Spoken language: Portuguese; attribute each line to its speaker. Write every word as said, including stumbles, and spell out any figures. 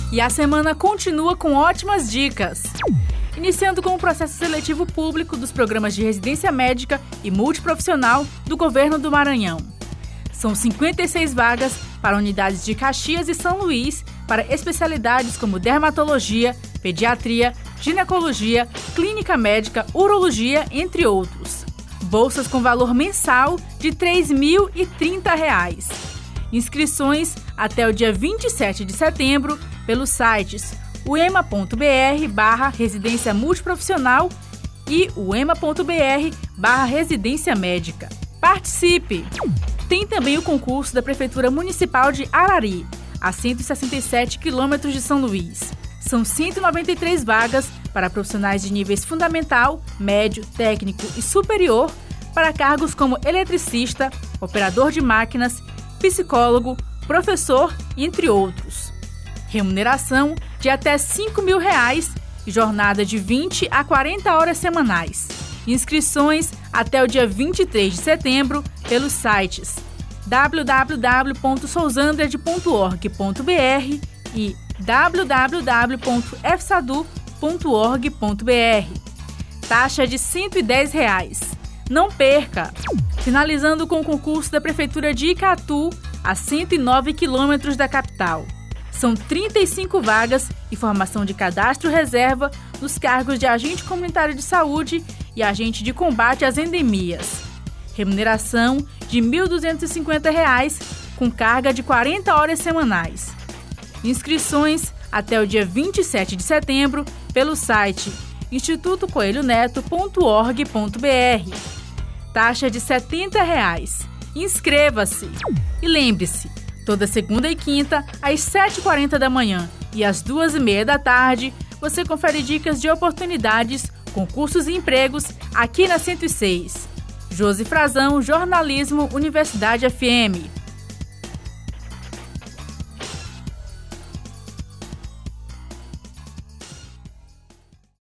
Speaker 1: E a semana continua com ótimas dicas. Iniciando com o processo seletivo público dos programas de residência médica e multiprofissional do governo do Maranhão. São cinquenta e seis vagas para unidades de Caxias e São Luís para especialidades como dermatologia, pediatria, ginecologia, clínica médica, urologia, entre outros. Bolsas com valor mensal de três mil e trinta reais. Inscrições até o dia vinte e sete de setembro pelos sites uema.br barra residência multiprofissional e uema.br barra residência médica. Participe! Tem também o concurso da Prefeitura Municipal de Arari, a cento e sessenta e sete quilômetros de São Luís. São cento e noventa e três vagas para profissionais de níveis fundamental, médio, técnico e superior para cargos como eletricista, operador de máquinas, psicólogo, professor, entre outros. Remuneração de até cinco mil reais e jornada de vinte a quarenta horas semanais. Inscrições até o dia vinte e três de setembro pelos sites w w w ponto souzandred ponto org ponto b r e w w w ponto f sadu ponto org ponto b r. Taxa de cento e dez reais. Não perca! Finalizando com o concurso da Prefeitura de Icatu, a cento e nove quilômetros da capital. São trinta e cinco vagas e formação de cadastro reserva nos cargos de agente comunitário de saúde e agente de combate às endemias. Remuneração de mil duzentos e cinquenta reais, com carga de quarenta horas semanais. Inscrições até o dia vinte e sete de setembro pelo site instituto coelho neto ponto org ponto b r. Taxa de setenta reais. Inscreva-se! E lembre-se, toda segunda e quinta, às sete e quarenta da manhã e às duas e meia da tarde, você confere dicas de oportunidades, concursos e empregos aqui na cento e seis. Josi Frazão, Jornalismo, Universidade F M.